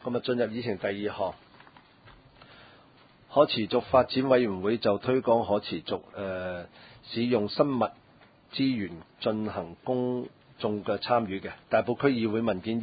咁進入議程第2項，可持續發展委員會就推廣可持續使用生物資源進行公眾嘅參與嘅。大埔區議會文件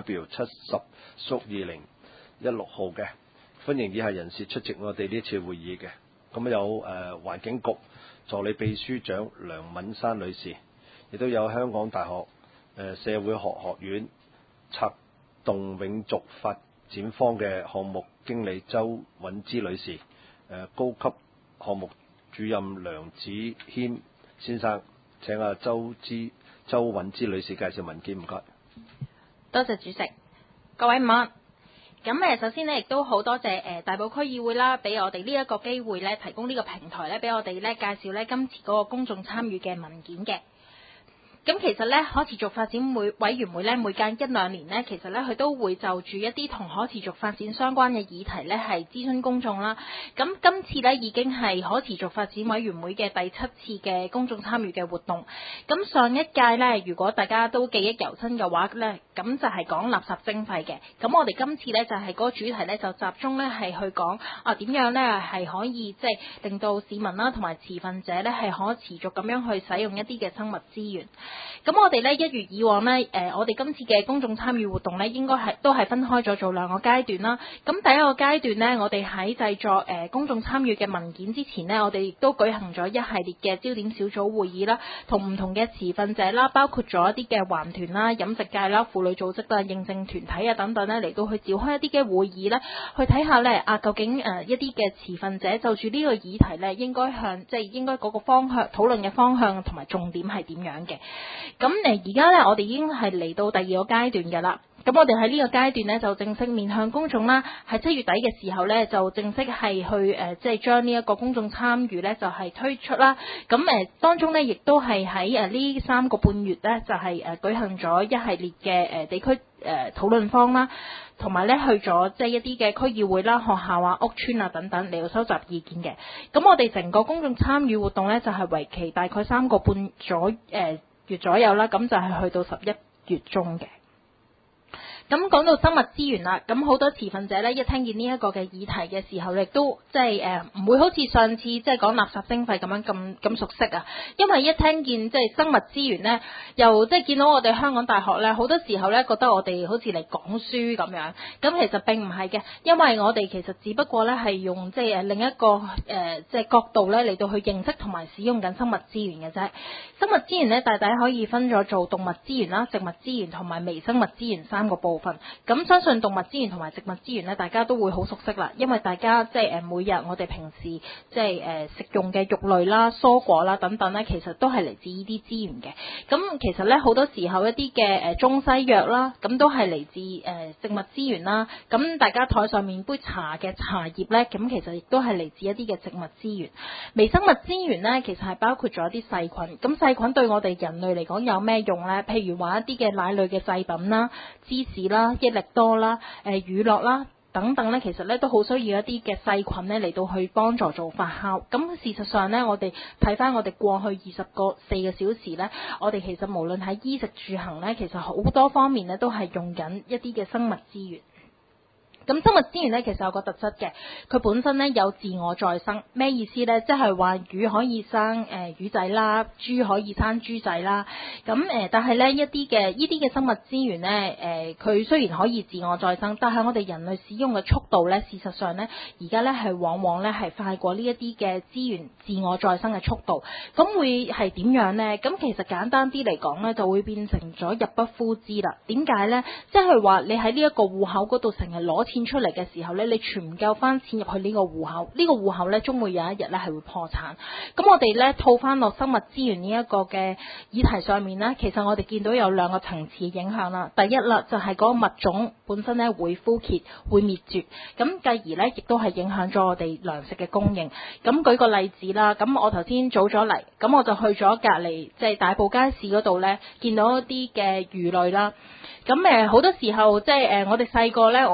EHW70/2016 號嘅，歡迎以下人士出席我哋呢次會議嘅。咁有環境局助理秘書長梁敏珊女士，亦都有香港大學社會學學院策動永續發展方嘅項目經理周允芝女士，高級項目主任梁子謙先生。請周允芝女士介紹文件，唔該。 多謝主席，各位午安。咁首先呢，亦都好多謝大埔區議會啦，俾我哋呢一個機會咧，提供呢個平台咧，俾我哋咧介紹咧今次嗰個公眾參與嘅文件嘅。咁其實咧，可持續發展委員會咧，每隔1-2年咧，其實咧佢都會就住一啲同可持續發展相關嘅議題咧，係諮詢公眾啦。咁今次咧已經係可持續發展委員會嘅第7次嘅公眾參與嘅活動。咁上一屆咧，如果大家都記憶猶新嘅話咧，咁就係講垃圾徵費嘅。咁我哋今次咧就係嗰個主題咧，就集中咧係去講點樣咧係可以即係令到市民啦同埋持份者咧係可持續咁樣去使用一啲嘅生物資源。咁我哋咧一如以往咧，我哋今次嘅公眾參與活動咧，應該都係分開咗做2個階段啦。咁第一個階段咧，我哋喺製作公眾參與嘅文件之前呢，我哋亦都舉行咗一系列嘅焦點小組會議啦，同唔同嘅持份者啦，包括咗一啲嘅環團啦、飲食界啦、婦女組織啦、認證團體啊等等咧，嚟到去召開一啲嘅會議咧，去睇下咧究竟一啲嘅持份者就住呢個議題咧，應該應該嗰個方向討論嘅方向同埋重點係點樣嘅。咁而家咧，我哋已經係嚟到第2個階段嘅啦。咁我哋喺呢個階段咧，就正式面向公眾啦。喺7月底嘅時候咧，就正式係去將呢一個公眾參與咧，就係推出啦。咁當中咧，亦都係喺呢3個半月咧，就係舉行咗一系列嘅地區討論坊啦，同埋咧去咗一啲嘅區議會啦、學校啊、屋邨啊等等嚟到收集意見嘅。咁我哋成個公眾參與活動咧，就係為期大概3個半月左右啦，咁就係去到11月中嘅。咁講到生物資源啦，咁好多持份者咧一聽見呢一個嘅議題嘅時候，亦都唔會好似上次講垃圾徵費咁熟悉啊。因為一聽見生物資源咧，又見到我哋香港大學咧，好多時候咧覺得我哋好似嚟講書咁樣。咁其實並唔係嘅，因為我哋其實只不過咧係用另一個角度咧嚟到去認識同埋使用緊生物資源嘅啫。生物資源咧大體可以分咗做動物資源啦、植物資源同埋微生物資源3個部分。咁相信動物資源同埋植物資源咧，大家都會好熟悉啦，因為大家每日我哋平時食用嘅肉類啦、蔬果啦等等咧，其實都係嚟自呢啲資源嘅。咁其實咧好多時候一啲嘅中西藥啦，咁都係嚟自植物資源啦。咁大家台上面杯茶嘅茶葉咧，咁其實亦都係嚟自一啲嘅植物資源。微生物資源咧，其實係包括咗一啲細菌。咁細菌對我哋人類嚟講有咩用咧？譬如話一啲嘅奶類嘅製品啦、芝士啦、益力多啦、乳酪啦等等咧，其實咧都好需要一啲嘅細菌咧嚟到去幫助做發酵。咁事實上咧，我哋睇翻我哋過去24個小時咧，我哋其實無論喺衣食住行咧，其實好多方面咧都係用緊一啲嘅生物資源。咁生物資源咧，其實有個特質嘅，佢本身咧有自我再生。咩意思咧？即係話魚可以生魚仔啦，豬可以生豬仔啦。咁但係咧呢啲嘅生物資源咧，佢雖然可以自我再生，但係我哋人類使用嘅速度咧，事實上咧而家咧係往往咧係快過呢一啲嘅資源自我再生嘅速度。咁會係點樣咧？咁其實簡單啲嚟講咧，就會變成咗入不敷支啦。點解咧？即係話你喺呢一個戶口嗰度成日攞錢出嚟嘅時候咧，你存唔夠翻錢入去呢個戶口，呢個戶口咧終會有一日咧係會破產。咁我哋咧套翻落生物資源呢一個嘅議題上面咧，其實我哋見到有2個層次影響啦。第一啦，就係嗰個物種本身咧會枯竭、會滅絕，咁繼而咧亦都係影響咗我哋糧食嘅供應。咁舉個例子啦，咁我頭先早咗嚟，咁我就去咗隔離大埔街市嗰度咧，見到一啲嘅魚類啦。咁好多時候我哋細個咧，我食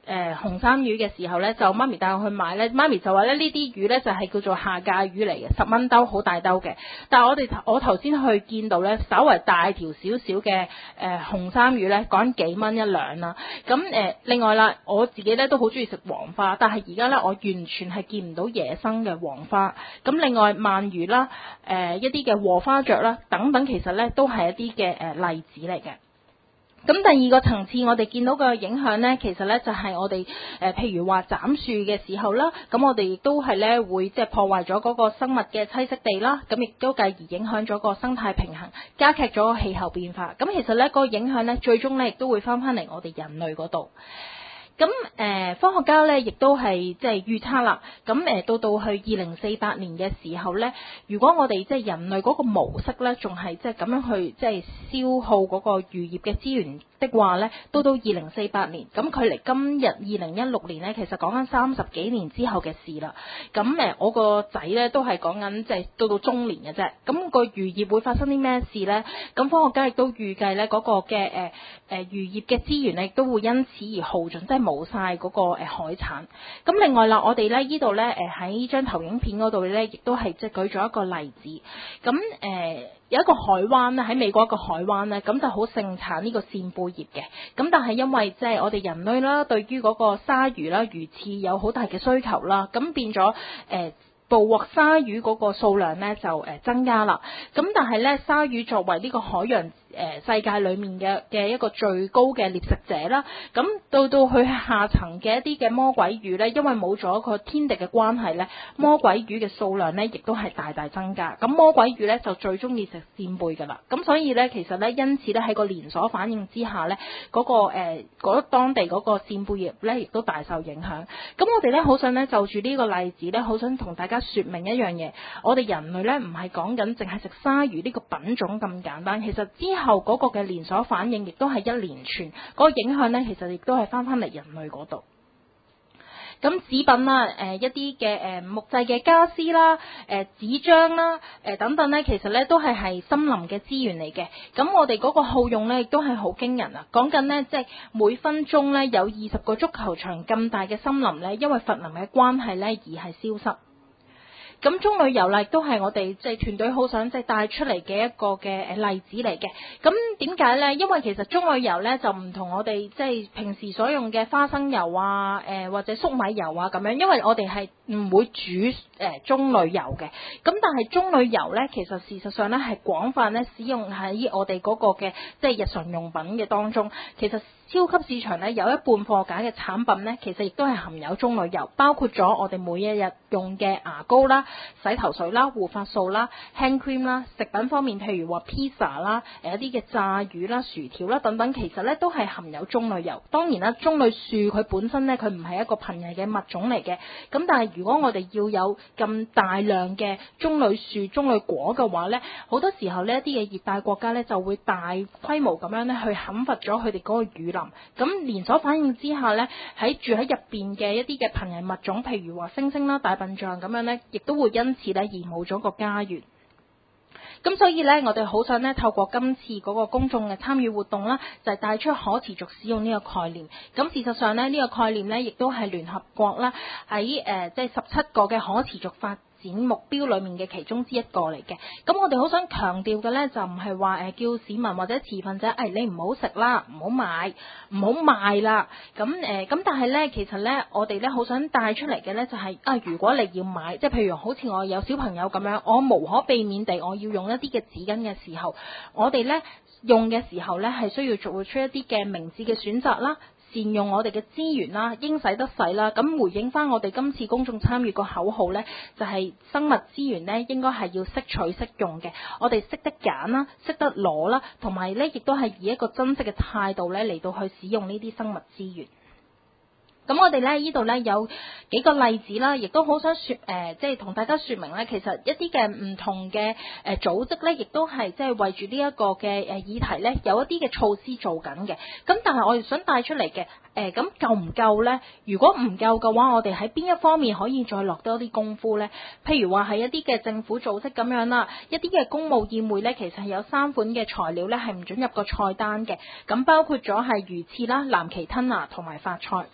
紅衫魚嘅時候咧，就媽咪帶我去買咧，媽咪就話咧呢啲魚咧就係叫做下架魚嚟嘅，10蚊兜好大兜嘅。但係我頭先去見到咧，稍為大條少少嘅紅衫魚咧，講幾蚊一兩啦。咁另外啦，我自己咧都好中意食黃花，但係而家咧我完全係見唔到野生嘅黃花。咁另外鰻魚啦，一啲嘅禾花雀啦等等，其實咧都係一啲嘅例子嚟嘅。咁第二個層次，我哋見到嘅影響呢，其實呢就係我哋譬如話斬樹嘅時候啦，咁我哋亦都係呢會即係破壞咗嗰個生物嘅棲息地啦，咁亦都繼而影響咗個生態平衡，加劇咗個氣候變化。咁其實呢個影響呢，最終呢亦都會翻嚟我哋人類嗰度。咁科學家咧亦都係即係預測啦，咁到去2048年嘅時候咧，如果我哋即係人類嗰個模式咧，仲係即係咁樣去即係消耗嗰個漁業嘅資源的話咧，到2048年，咁距離今日2016年咧，其實講緊30幾年之後嘅事啦。咁我個仔咧都係講緊即係到中年嘅啫。咁個漁業會發生啲咩事咧？咁科學家亦都預計咧嗰個嘅漁業嘅資源咧，亦都會因此而耗盡，即係冇晒嗰個海產。咁另外啦，我哋咧呢度咧喺呢張投影片嗰度咧，亦都係即係舉咗一個例子。咁有一個海灣咧，喺美國一個海灣咧，咁就好盛產呢個扇貝業嘅。咁但係因為即係我哋人類啦，對於嗰個鯊魚啦、魚翅有好大嘅需求啦，咁變咗捕獲鯊魚嗰個數量咧就增加啦。咁但係咧，鯊魚作為呢個海洋世界裏面嘅一個最高嘅獵食者啦，咁到去下層嘅一啲嘅魔鬼魚咧，因為冇咗個天敵嘅關係咧，魔鬼魚嘅數量咧亦都係大大增加。咁魔鬼魚咧就最中意食扇貝㗎啦。咁所以咧，其實咧因此咧喺個連鎖反應之下咧，嗰當地嗰個扇貝業咧亦都大受影響。咁我哋咧好想咧就住呢個例子咧，好想同大家説明一樣嘢，我哋人類咧唔係講緊淨係食鯊魚呢個品種咁簡單，其實之後嗰個嘅連鎖反應亦都係一連串，嗰個影響咧其實亦都係翻嚟人類嗰度。咁紙品啦，一啲嘅木製嘅家私啦，紙張啦，等等咧，其實咧都係森林嘅資源嚟嘅。咁我哋嗰個耗用咧亦都係好驚人啊！講緊咧即係每分鐘咧有20個足球場咁大嘅森林咧，因為伐林嘅關係咧而係消失。咁棕櫚油啦，亦都係我哋即係團隊好想即係帶出嚟嘅一個嘅例子嚟嘅。咁點解咧？因為其實棕櫚油咧就唔同我哋即係平時所用嘅花生油啊，或者粟米油啊咁樣，因為我哋係唔會煮棕櫚油嘅。咁但係棕櫚油咧，其實事實上咧係廣泛咧使用喺我哋嗰個嘅即係日常用品嘅當中。其實超級市場咧有一半貨架嘅產品咧，其實亦都係含有棕櫚油，包括咗我哋每一日用嘅牙膏啦、洗頭水啦、護髮素啦、hand cream 啦，食品方面譬如話 pizza 啦、一啲嘅炸魚啦、薯條啦等等，其實咧都係含有棕櫚油。當然啦，棕櫚樹佢本身咧佢唔係一個瀕危嘅物種嚟嘅，咁但係如果我哋要有咁大量嘅棕櫚樹、棕櫚果嘅話咧，好多時候呢一啲嘅熱帶國家咧就會大規模咁樣咧去砍伐咗佢哋嗰個雨林。咁連鎖反應之下咧，住喺入邊嘅一啲嘅瀕危物種，譬如話猩猩啦、大笨象咁樣咧，亦都會因此咧而冇咗個家園。咁所以咧，我哋好想咧透過今次嗰個公眾嘅參與活動啦，就係帶出可持續使用呢個概念。咁事實上咧，呢個概念咧亦都係聯合國啦喺即係17個嘅可持續發展目標裏面嘅其中之一個嚟嘅。咁我哋好想強調嘅咧，就唔係話叫市民或者持份者，你唔好食啦，唔好買，唔好賣啦。咁但係咧，其實咧，我哋咧好想帶出嚟嘅咧，就係如果你要買，即係譬如好似我有小朋友咁樣，我無可避免地我要用一啲嘅紙巾嘅時候，我哋咧用嘅時候咧係需要做出一啲嘅明智嘅選擇啦。善用我哋嘅資源啦，應使得使啦。咁回應翻我哋今次公眾參與個口號呢，就係生物資源呢應該係要識取識用嘅。我哋識得揀啦，識得攞啦，同埋呢亦都係以一個珍惜嘅態度呢嚟到去使用呢啲生物資源。咁我哋咧呢度咧有幾個例子啦，亦都好想即係同大家說明咧，其實一啲嘅唔同嘅組織咧，亦都係即係為住呢一個嘅議題咧，有一啲嘅措施做緊嘅。咁但係我哋想帶出嚟嘅咁夠唔夠咧？如果唔夠嘅話，我哋喺邊一方面可以再落多啲功夫咧？譬如話係一啲嘅政府組織咁樣啦，一啲嘅公務宴會咧，其實係有3款嘅材料咧係唔准入個菜單嘅。咁包括咗係魚翅啦、藍鰭吞拿同埋發菜。咁至於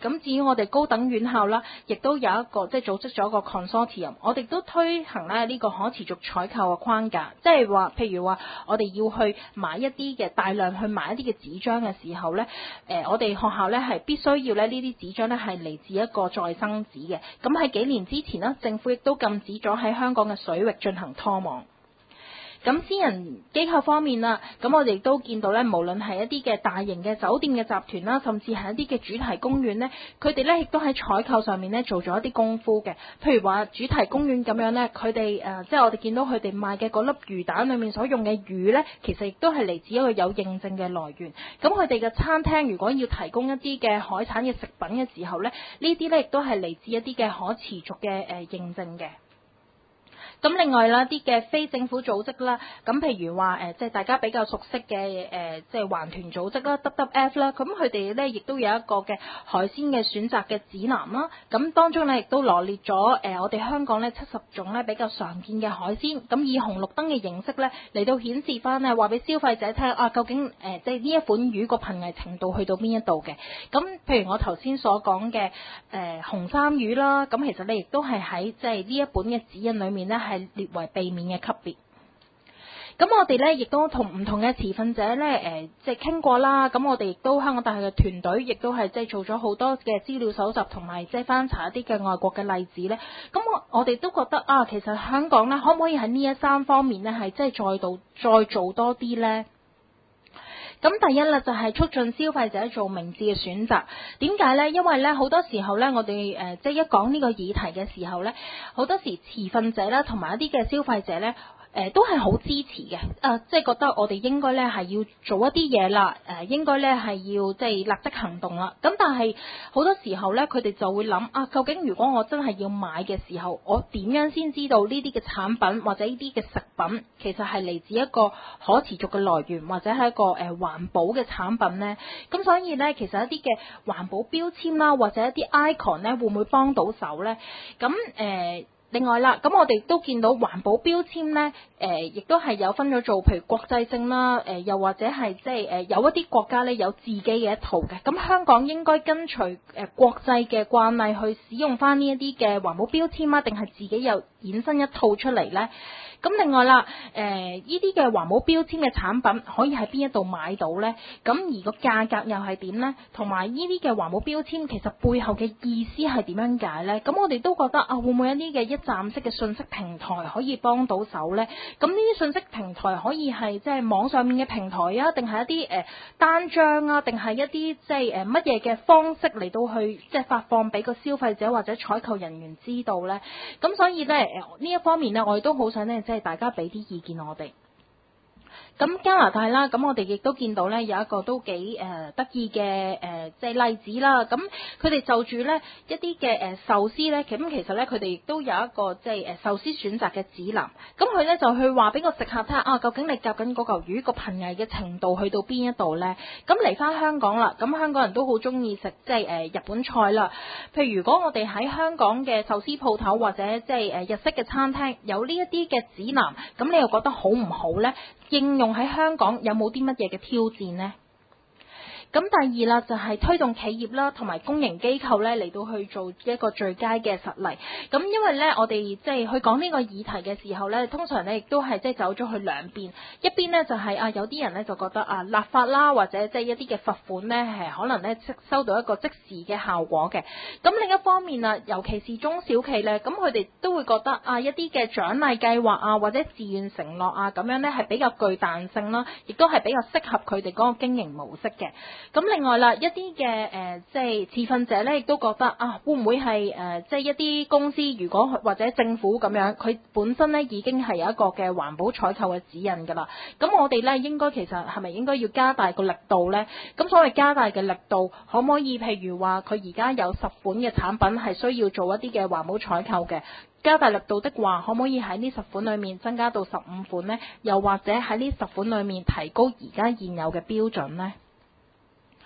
我哋高等院校啦，亦都有一個即係組織咗一個 consortium， 我哋都推行咧呢個可持續採購嘅框架，即係話譬如話我哋要去買一啲嘅大量去買一啲嘅紙張嘅時候咧，我哋學校咧係必須要咧呢啲紙張咧係嚟自一個再生紙嘅。咁喺幾年之前呢，政府亦都禁止咗喺香港嘅水域進行拖網。咁私人機構方面啦，咁我哋亦都見到咧，無論係一啲嘅大型嘅酒店嘅集團啦，甚至係一啲嘅主題公園咧，佢哋咧亦都喺採購上面咧做咗一啲功夫嘅。譬如話主題公園咁樣咧，佢哋即係我哋見到佢哋賣嘅嗰粒魚蛋裏面所用嘅魚咧，其實亦都係嚟自一個有認證嘅來源。咁佢哋嘅餐廳如果要提供一啲嘅海產嘅食品嘅時候咧，呢啲咧亦都係嚟自一啲嘅可持續嘅認證嘅。咁另外啦，啲嘅非政府組織啦，咁譬如話即係大家比較熟悉嘅即係環團組織啦 WWF 啦，咁佢哋咧亦都有一個嘅海鮮嘅選擇嘅指南啦。咁當中咧亦都羅列咗我哋香港咧70種咧比較常見嘅海鮮，咁以紅綠燈嘅形式咧嚟到顯示翻咧，話俾消費者聽啊，究竟即係呢一款魚個瀕危程度去到邊一度嘅。咁譬如我頭先所講嘅紅衫魚啦，咁其實你亦都係喺即係呢一本嘅指引裏面咧係列為避免嘅級別。咁我哋咧亦都同唔同嘅持份者咧即係傾過啦。咁我哋亦都香港大學嘅團隊亦都係即係做咗好多嘅資料搜集同埋即係翻查一啲嘅外國嘅例子咧。咁我哋都覺得啊，其實香港咧可唔可以喺呢一三方面咧係即係再做多啲咧？咁第一啦，就係促進消費者做明智嘅選擇。點解呢？因為咧好多時候咧，我哋即係一講呢個議題嘅時候咧，好多時持份者啦，同埋一啲嘅消費者咧，都係好支持嘅。即係覺得我哋應該咧係要做一啲嘢啦，應該咧係要即係立即行動啦。咁但係好多時候咧，佢哋就會諗啊，究竟如果我真係要買嘅時候，我點樣先知道呢啲嘅產品或者呢啲嘅食品其實係嚟自一個可持續嘅來源，或者係一個環保嘅產品呢？咁所以咧，其實一啲嘅環保標籤啦，或者一啲 icon 咧，會唔會幫到手呢？咁另外啦，咁我哋都見到環保標籤呢，亦都係有分咗做，譬如國際性啦，又或者係即係有一啲國家呢有自己嘅一套嘅。咁香港應該跟隨國際嘅慣例去使用翻呢一啲嘅環保標籤啊，定係自己又衍生一套出嚟呢？咁另外啦，呢啲嘅環保標籤嘅產品可以喺邊一度買到呢？咁而個價格又係點呢？同埋呢啲嘅環保標籤其實背後嘅意思係點樣解呢？咁我哋都覺得啊，會唔會有啲嘅一站式嘅信息平台可以幫到手呢？咁呢啲信息平台可以係即係網上面嘅平台啊，定係一啲單張啊，定係一啲即係乜嘢嘅方式嚟到去即係發放俾個消費者或者採購人員知道呢？咁所以呢，呢一方面呢，我哋都好想呢，即係大家俾啲意見我哋。咁加拿大啦，咁我哋亦都見到咧有一個都幾得意嘅即係例子啦。咁佢哋就住咧一啲嘅壽司咧，咁其實咧佢哋亦都有一個即係壽司選擇嘅指南。咁佢咧就去話俾個食客睇下啊，究竟你夾緊嗰嚿魚個瀕危嘅程度去到邊一度咧？咁嚟翻香港啦，咁香港人都好中意食即係日本菜啦。譬如如果我哋喺香港嘅壽司鋪頭或者即係日式嘅餐廳有呢一啲嘅指南，咁你又覺得好唔好咧？應用喺香港有冇啲乜嘢嘅挑戰呢？咁第二啦，就係推動企業啦，同埋公營機構咧嚟到去做一個最佳嘅實例。咁因為咧，我哋即係去講呢個議題嘅時候咧，通常咧亦都係即係走咗去兩邊。一邊咧就係有啲人咧就覺得立法啦，或者即係一啲嘅罰款咧係可能咧收到一個即時嘅效果嘅。咁另一方面啊，尤其是中小企咧，咁佢哋都會覺得一啲嘅獎勵計劃或者自願承諾咁樣咧係比較具彈性啦，亦都係比較適合佢哋嗰個經營模式嘅。咁另外啦，一啲嘅即係持份者咧，亦都覺得會唔會係即係一啲公司如果或者政府咁樣，佢本身咧已經係有一個嘅環保採購嘅指引㗎啦。咁我哋咧應該其實係咪應該要加大個力度咧？咁所謂加大嘅力度，可唔可以譬如話佢而家有10款嘅產品係需要做一啲嘅環保採購嘅？加大力度的話，可唔可以喺呢10款裏面增加到15款呢？又或者喺呢10款裏面提高而家現有嘅標準呢？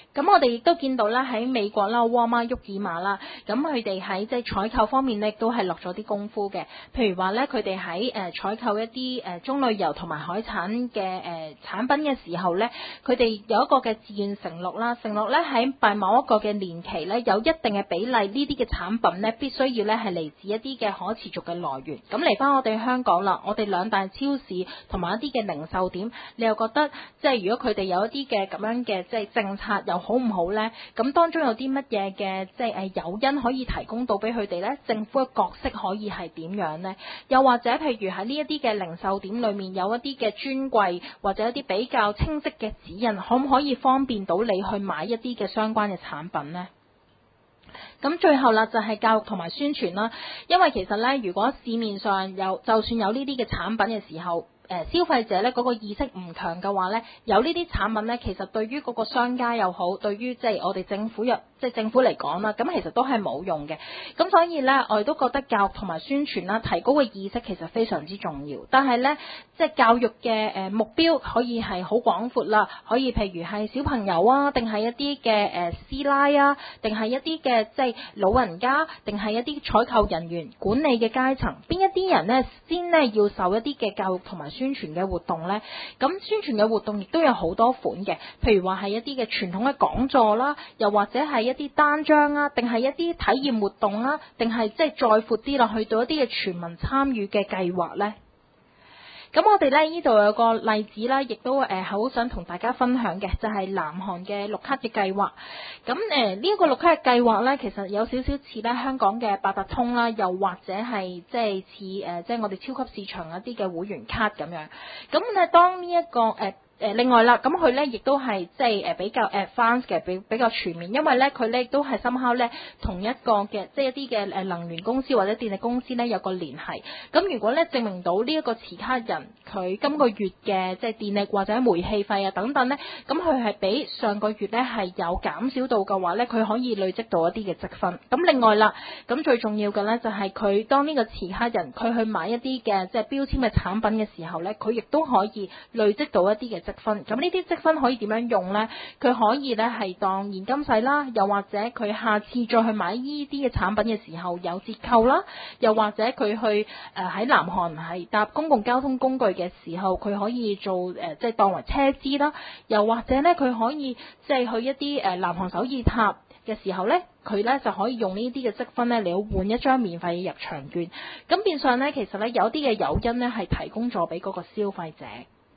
咁我哋亦都見到啦，喺美國啦、沃爾瑪、沃爾瑪啦，咁佢哋喺即係採購方面咧，都係落咗啲功夫嘅。譬如話咧，佢哋喺採購一啲棕櫚油同埋海產嘅產品嘅時候咧，佢哋有一個嘅自願承諾啦，承諾咧喺某一個嘅年期咧，有一定嘅比例呢啲嘅產品咧，必須要咧係嚟自一啲嘅可持續嘅來源。咁嚟翻我哋香港啦，我哋兩大超市同埋一啲嘅零售點，你又覺得即係如果佢哋有一啲嘅咁樣嘅即係政策又好唔好呢？咁當中有啲乜嘢嘅即係誘因可以提供到俾佢哋呢？政府嘅角色可以係點樣呢？又或者譬如喺呢一啲嘅零售點裏面有一啲嘅專櫃或者一啲比較清晰嘅指引，可唔可以方便到你去買一啲嘅相關嘅產品呢？咁最後啦，就係教育同埋宣傳啦，因為其實呢，如果市面上就算有呢啲嘅產品嘅時候，消費者咧嗰個意識唔強嘅話咧，有呢啲產品咧，其實對於嗰個商家又好，對於即係我哋政府政府嚟講啦，咁其實都係冇用嘅。咁所以咧，我哋都覺得教育同埋宣傳啦，提高嘅意識其實非常之重要。但係咧，即係教育嘅目標可以係好廣闊啦，可以譬如係小朋友啊，定係一啲嘅師奶啊，定係一啲嘅即係老人家，定係一啲採購人員、管理嘅階層，邊一啲人咧先咧要受一啲嘅教育同埋宣傳嘅活動呢？咁宣傳嘅活動亦都有好多款嘅，譬如話係一啲嘅傳統嘅講座啦，又或者係一啲單張啊，定係一啲體驗活動啦，定係即係再闊啲落去到一啲嘅全民參與嘅計劃呢？咁我哋呢度有個例子啦，亦都好想同大家分享嘅，就係南韓嘅綠卡嘅計劃。咁呢一個綠卡嘅計劃呢，其實有少少似咧香港嘅八達通啦，又或者係即係似即係我哋超級市場一啲嘅會員卡咁樣。咁咧當呢一個另外啦，咁佢咧亦都係即係比較 advanced 嘅，比較全面，因為咧佢咧亦都係somehow咧同一個嘅即係一啲嘅能源公司或者電力公司咧有個聯繫。咁如果咧證明到呢一個持卡人佢今個月嘅即係電力或者煤氣費啊等等咧，咁佢係比上個月咧係有減少到嘅話咧，佢可以累積到一啲嘅積分。咁另外啦，咁最重要嘅咧就係佢當呢個持卡人佢去買一啲嘅即係標籤嘅產品嘅時候咧，佢亦都可以累積到一啲嘅積分。咁呢啲積分可以點樣用呢？佢可以咧係當現金使啦，又或者佢下次再去買呢啲嘅產品嘅時候有折扣啦，又或者佢去喺南韓係搭公共交通工具嘅時候，佢可以做即係當為車資啦，又或者咧佢可以即係去一啲南韓首爾塔嘅時候咧，佢咧就可以用呢啲嘅積分咧嚟換一張免費嘅入場券。咁變相咧，其實咧有啲嘅誘因咧係提供咗俾嗰個消費者。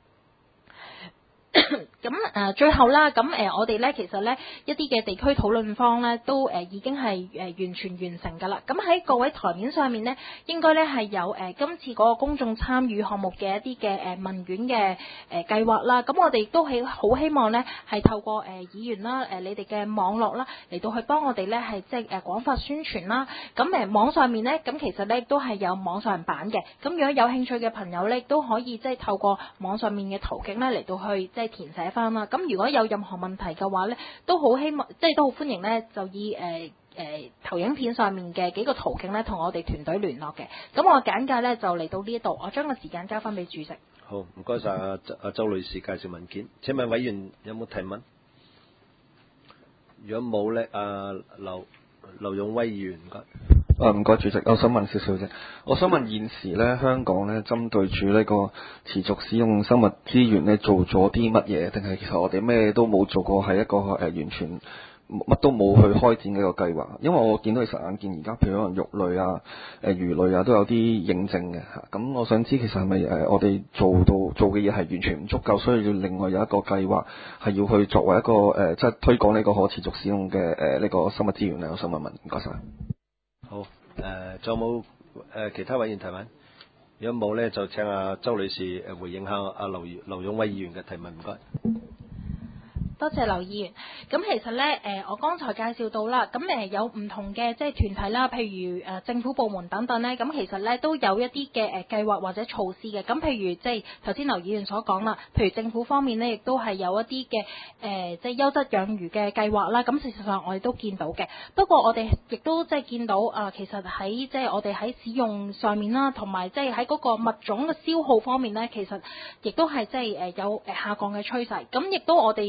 咁最後啦，咁我哋咧其實咧一啲嘅地區討論方咧都已經係完全完成㗎啦。咁喺各位台面上面咧，應該咧係有今次嗰個公眾參與項目嘅一啲嘅問卷嘅計劃啦。咁我哋亦都係好希望咧係透過議員啦你哋嘅網絡啦嚟到去幫我哋咧係即係廣發宣傳啦。咁網上面咧咁其實咧都係有網上版嘅。咁如果有興趣嘅朋友咧都可以即係透過網上面嘅途徑咧嚟到去即係填寫翻啦。咁如果有任何問題嘅話咧，都好希望即係都好歡迎咧，就以投影片上面嘅幾個途徑咧，同我哋團隊聯絡嘅。咁我簡介咧就嚟到呢一度，我將個時間交翻俾主席。 好，唔該晒阿周女士介紹文件。請問委員有冇提問？如果冇咧，劉勇威議員唔該。 唔該主席，我想問少少啫。我想問現時咧香港咧針對住呢個持續使用生物資源咧做咗啲乜嘢？定係其實我哋咩都冇做過，係一個完全乜都冇去開展嘅一個計劃？因為我見到其實眼見而家譬如可能肉類啊、魚類啊都有啲認證嘅嚇。咁我想知其實係咪我哋做嘅嘢係完全唔足夠，所以要另外有一個計劃係要去作為一個即係推廣呢個可持續使用嘅呢個生物資源咧？我想問問，唔該晒。 好，仲有冇其他委員提問？如果冇咧，就請阿周女士回應下阿劉勇威議員嘅提問，唔該。 多謝劉議員。咁其實咧，我剛才介紹到啦，咁有唔同嘅即係團體啦，譬如政府部門等等咧，咁其實咧都有一啲嘅計劃或者措施嘅。咁譬如即係頭先劉議員所講啦，譬如政府方面咧，亦都係有一啲嘅即係優質養魚嘅計劃啦。咁事實上我哋都見到嘅。不過我哋亦都即係見到其實喺即係我哋喺使用上面啦，同埋即係喺嗰個物種嘅消耗方面咧，其實亦都係即係有下降嘅趨勢。咁亦都我哋都係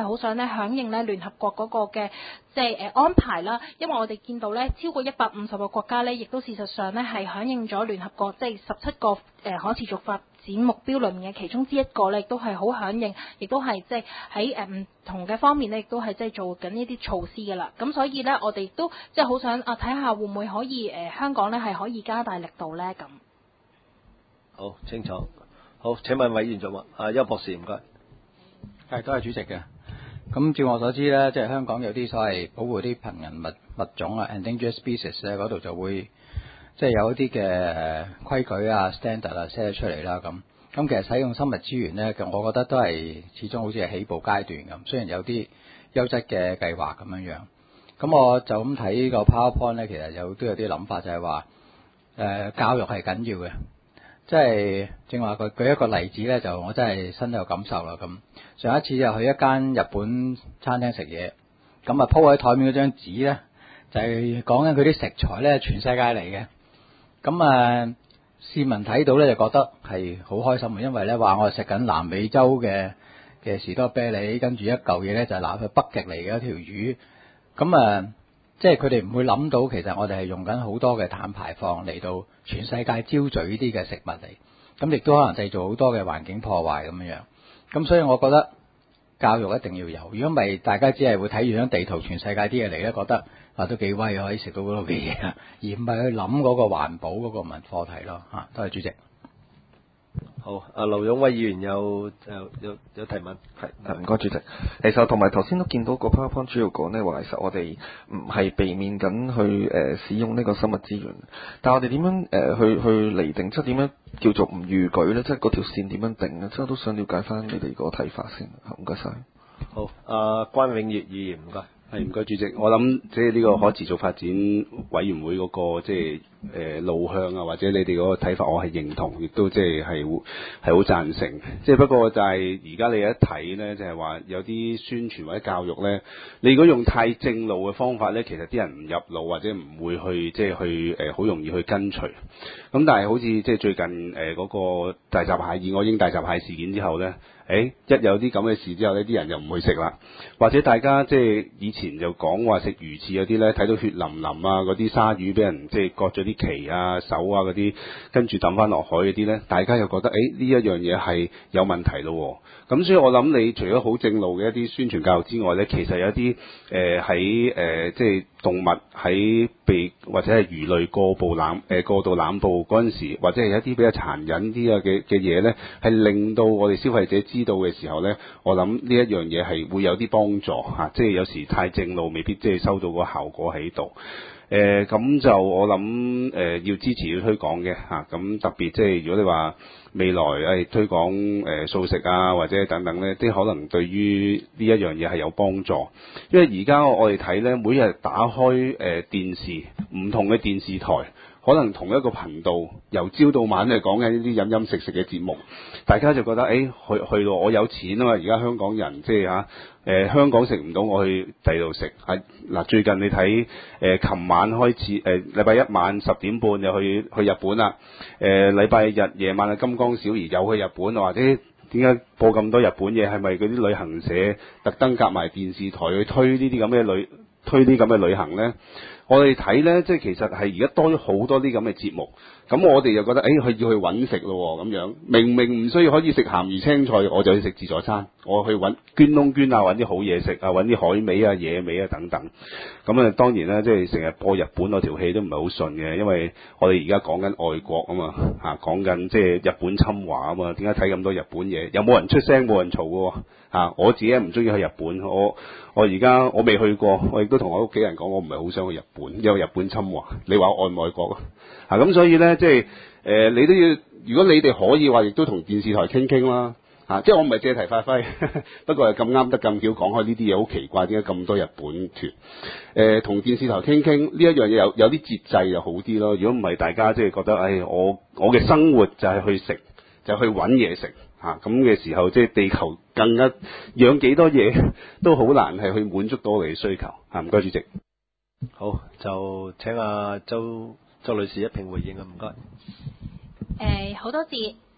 好想咧響應咧聯合國嗰個嘅安排啦。因為我哋見到咧超過150個國家咧，亦都事實上咧係響應咗聯合國17個可持續發展目標裏面嘅其中之一個咧，亦都係好響應，亦都係喺唔同嘅方面咧，亦都係做緊呢啲措施㗎啦。咁所以咧，我哋亦都好想睇下會唔會可以香港咧係可以加大力度咧咁。 好清楚。好，請問委員做乜？邱博士唔該。 係，多謝主席嘅。咁照我所知咧，即係香港有啲所謂保護啲瀕危物種啊 （endangered species） 咧，嗰度就會有一啲嘅規矩啊、standard 啊 set 出嚟啦。咁其實使用生物資源咧，我覺得都係始終好似係起步階段咁。雖然有啲優質嘅計劃咁樣。咁我就咁睇個 PowerPoint 咧，其實都有啲諗法，就係話教育係緊要嘅。即係正話佢舉一個例子咧，就我真係身有感受啦。咁上一次就去一間日本餐廳食嘢，咁啊鋪喺台面嗰張紙咧，就係講緊佢啲食材咧全世界嚟嘅。咁市民睇到咧就覺得係好開心嘅，因為咧話我係食緊南美洲嘅士多啤梨，跟住一嚿嘢咧就係南去北極嚟嘅一條魚。咁即係佢哋唔會諗到，其實我哋係用緊好多嘅碳排放嚟到全世界招聚呢啲嘅食物嚟，咁亦都可能製造好多嘅環境破壞咁樣。咁所以我覺得教育一定要有，如果唔係大家只係會睇住張地圖全世界啲嘢嚟咧，覺得都幾威可以食到嗰度嘅嘢，而唔係去諗嗰個環保嗰個文課題咯嚇。多謝主席。 好，劉勇威議員有提問。 係，唔該主席。其實同埋頭先都見到個 PowerPoint 主要講呢話，其實我哋唔係避免緊去使用呢個生物資源，但係我哋點樣去釐定，即係點樣叫做唔逾矩咧？即係嗰條線點樣定咧？即係我都想了解翻你哋個睇法先。唔該晒。 好，關永業議員唔該。 係，唔該主席，我諗即係呢個可持續發展委員會嗰個即係路向啊，或者你哋嗰個睇法，我係認同，亦都即係好贊成。即係不過就係而家你一睇咧，就係話有啲宣傳或者教育咧，你如果用太正路嘅方法咧，其實啲人唔入路或者唔會去即係去好容易去跟隨。咁但係好似即係最近嗰個大閘蟹以我英大閘蟹事件之後咧。一有啲咁嘅事之後呢，啲人就唔去食啦，或者大家即係以前就講話食魚翅嗰啲呢，睇到血淋淋啊，嗰啲鯊魚俾人即係割咗啲鰭啊、手啊嗰啲，跟住抌翻落海嗰啲呢，大家又覺得呢一樣嘢係有問題咯。咁所以我諗你除咗好正路嘅一啲宣傳教育之外呢，其實有啲喺即係動物喺被或者係魚類過度濫捕嗰陣時，或者係一啲比較殘忍啲嘅嘢呢，係令到我哋消費者知道嘅時候呢，我諗呢一樣嘢係會有啲幫助嚇，即係有時太正路未必即係收到個效果喺度。咁就我諗要支持要推廣嘅嚇，咁特別即係如果你話未來推廣素食啊或者等等呢，即係可能對於呢一樣嘢係有幫助，因為而家我哋睇呢，每日打開電視唔同嘅電視台。可能同一個頻道由朝到晚係講緊呢啲飲飲食食嘅節目，大家就覺得去到我有錢啊嘛！而家香港人即係香港食唔到，我去第二度食。嗱，最近你睇琴晚開始禮拜一晚10點半就去日本啦。禮拜日夜晚嘅金剛小兒又去日本，或者點解播咁多日本嘢？係咪嗰啲旅行社特登夾埋電視台去推呢啲咁嘅旅行呢？我哋睇呢，即係其實係而家多咗好多啲咁嘅節目，咁我哋就覺得，佢要去揾食咯咁樣。明明唔需要可以食鹹魚青菜，我就去食自助餐，我去捐窿捐啊，揾啲好嘢食啊，揾啲海味啊、野味啊等等。咁當然啦，即係成日播日本嗰條戲都唔係好順嘅，因為我哋而家講緊外國啊嘛，講緊即係日本侵華啊嘛，點解睇咁多日本嘢？又冇人出聲，冇人嘈嘅喎。我自己唔中意去日本，我而家我未去過，我亦都同我屋企人講，我唔係好想去日本，因為日本侵華。你話我愛唔愛國啊？咁所以咧，即係你都要，如果你哋可以話，亦都同電視台傾傾啦。即係我唔係借題發揮，不過係咁啱得咁巧講開呢啲嘢，好奇怪，點解咁多日本團？同電視台傾傾呢一樣嘢有啲節制就好啲咯。如果唔係，大家即係覺得，我嘅生活就係去食，就去揾嘢食。咁嘅時候，即係地球更加養幾多嘢都好難係去滿足到我哋嘅需求。唔該，主席。 好，就請阿周女士一併回應啊，唔該。 好多謝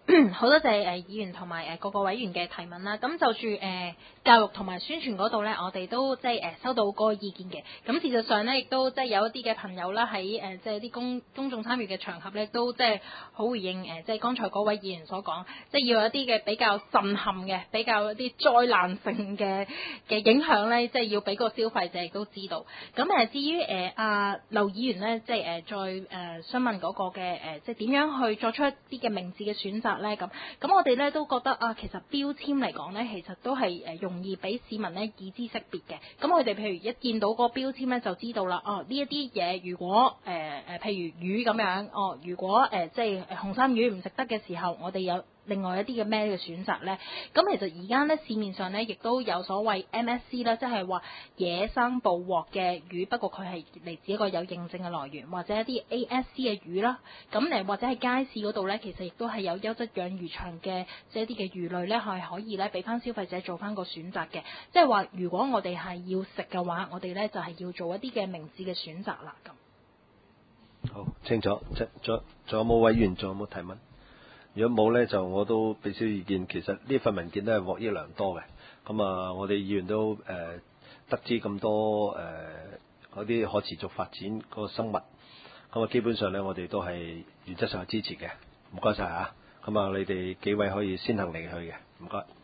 好多謝議員同埋各個委員嘅提問啦。咁就住教育同埋宣傳嗰度呢，我哋都即係收到嗰個意見嘅。咁事實上呢，亦都即係有一啲嘅朋友啦，喺即係啲公眾參與嘅場合呢，都即係好回應即係剛才嗰位議員所講，即係要有一啲嘅比較震撼嘅、比較一啲災難性嘅影響呢，即係要俾個消費者亦都知道。咁至於劉議員呢，即係再詢問嗰個嘅即係點樣去作出一啲嘅明智嘅選擇呢？咁我哋咧都覺得其實標籤嚟講咧，其實都係容易俾市民咧以知識別嘅。咁佢哋譬如一見到個標籤咧，就知道啦。呢一啲嘢如果譬如魚咁樣，如果即係紅衫魚唔食得嘅時候，我哋有另外一啲嘅咩嘅選擇呢？咁其實而家咧市面上咧亦都有所謂 MSC 啦，即係話野生捕獲嘅魚，不過佢係嚟自一個有認證嘅來源，或者一啲 ASC 嘅魚啦。咁或者喺街市嗰度咧，其實亦都係有優質養魚場嘅即係一啲嘅魚類咧，係可以咧俾翻消費者做翻個選擇嘅。即係話如果我哋係要食嘅話，我哋咧就係要做一啲嘅明智嘅選擇啦。咁好清楚，仲有冇委員仲有冇提問？如果冇呢，就我都俾少意見。其實呢份文件都係獲益良多嘅。咁我哋議員都得知咁多嗰啲可持續發展嗰個生物。咁基本上呢，我哋都係原則上係支持嘅。唔該晒嚇。咁你哋幾位可以先行離去嘅。唔該。